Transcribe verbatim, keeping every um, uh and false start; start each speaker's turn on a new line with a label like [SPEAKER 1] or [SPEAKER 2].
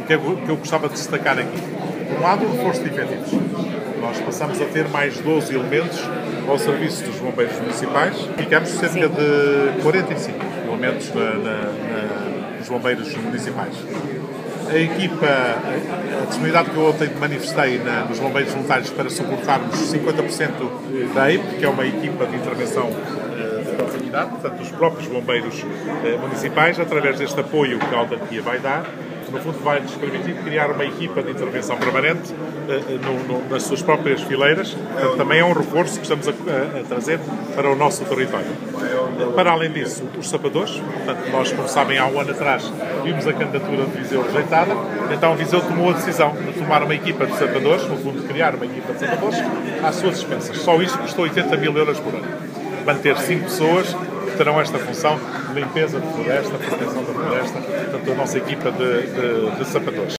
[SPEAKER 1] que eu, que eu gostava de destacar aqui. Por um lado, o reforço de efetivos. Nós passamos a ter mais doze elementos ao serviço dos bombeiros municipais. Ficamos cerca de quarenta e cinco elementos na, na, na, nos bombeiros municipais. A equipa, a disponibilidade que eu ontem manifestei na, nos bombeiros voluntários para suportarmos cinquenta por cento da E I P, que é uma equipa de intervenção uh, de proximidade, portanto, os próprios bombeiros uh, municipais, através deste apoio que a autarquia vai dar, no fundo vai-nos permitir criar uma equipa de intervenção permanente uh, no, no, nas suas próprias fileiras. Portanto, também é um reforço que estamos a, a, a trazer para o nosso território. Para além disso, os sapadores, portanto, nós, como sabem, há um ano atrás vimos a candidatura de Viseu rejeitada, então Viseu tomou a decisão de tomar uma equipa de sapadores, no fundo, de criar uma equipa de sapadores, às suas dispensas. Só isto custou oitenta mil euros por ano. Manter cinco pessoas que terão esta função de limpeza de floresta, proteção da floresta, portanto, a nossa equipa de, de, de sapadores.